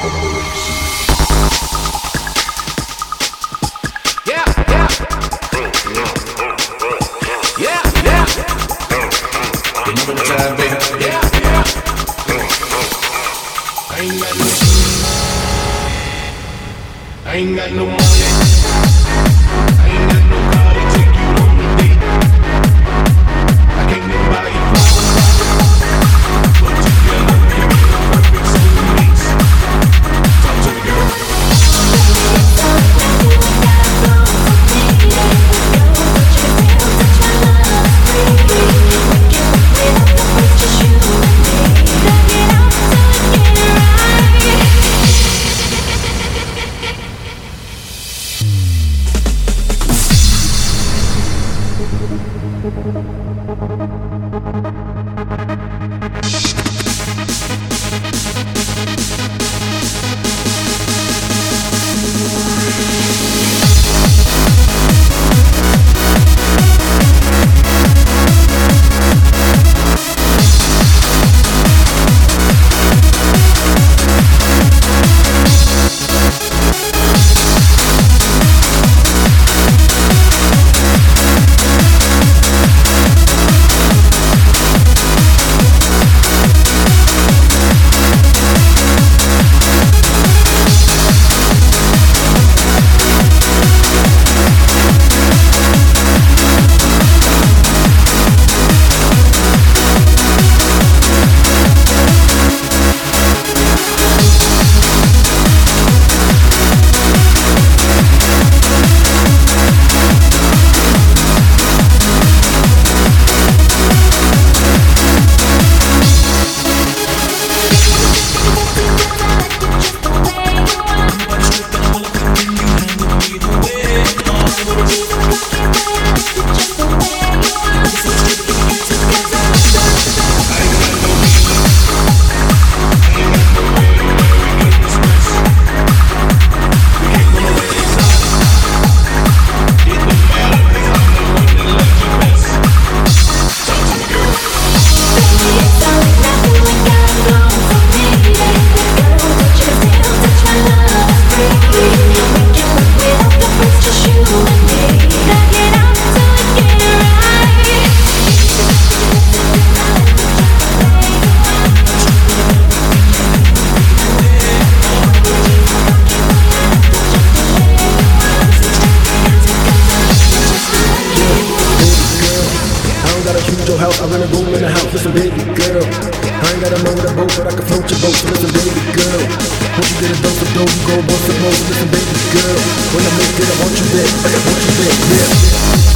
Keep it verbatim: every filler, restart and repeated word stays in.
I ain't got no money. I ain't got no car to take you on a date. I can't even buy you flowers, but together we be the perfect soulmates. Talk to me, girl. I run a room in the house, listen baby girl. I ain't got a man with a boat, but I can float your boat, so listen baby girl. Once you get a dose of dope, you go want some more, so listen baby girl. When I make it, I want you there, I want you there, yeah.